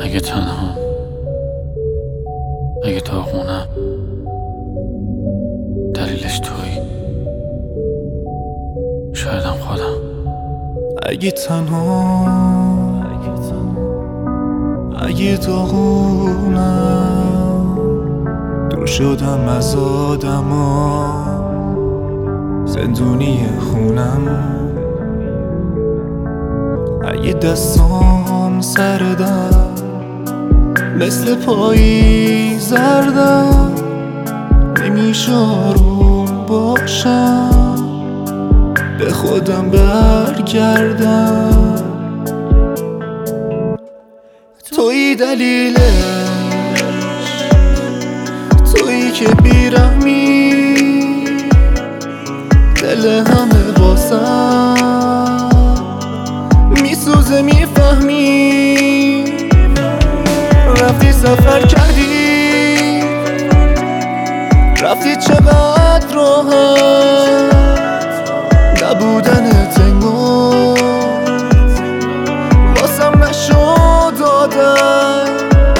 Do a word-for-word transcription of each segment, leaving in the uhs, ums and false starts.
اگه تنها، اگه داغونم، دلیلش تویی، شایدم خودم. اگه تنها، اگه داغونم، دور شدم از آدما، زندونی خونم. اگه دستام سردم، مثل پایی زردم، نمیشه آروم باشم، به خودم برگردم. تویی دلیلش، تویی که بیرحمی، دل همه واسم میسوزه، میفهمی. رفتی سفر کردی، رفتی چقدر راحت، نبودن تنگو واسم نشد عادت.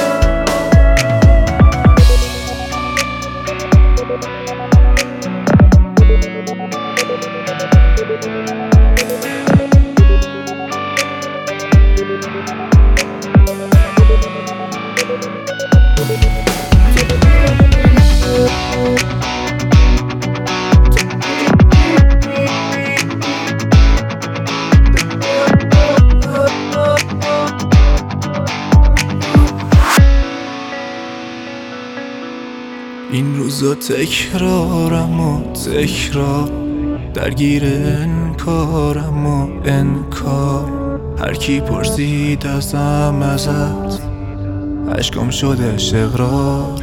این روزا تکرارم و تکرار، درگیر انکارم و انکار. هر کی پرسید ازم ازت، عشقم شده اقرار.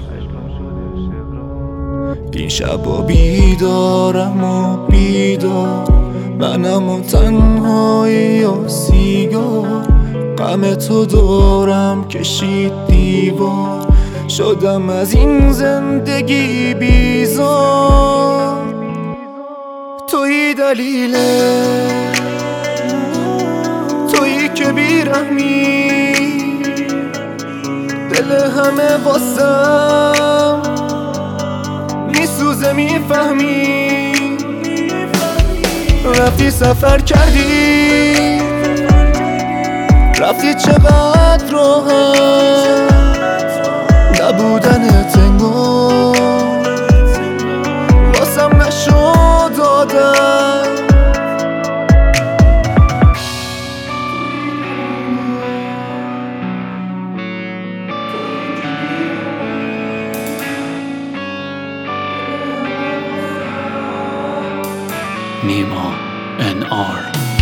این شبا بیدارم و بیدار، منم و تنهایی و سیگار. غم تو دارم کشید دیوار، شدم از این زندگی بیزار. تویی دلیله، تویی که بیرحمی، دل همه واسم میسوزه، میفهمی. رفتی سفر کردی، رفتی چقدر راحت، نبودن تنگو واسم نشد عادت. نیما ان آر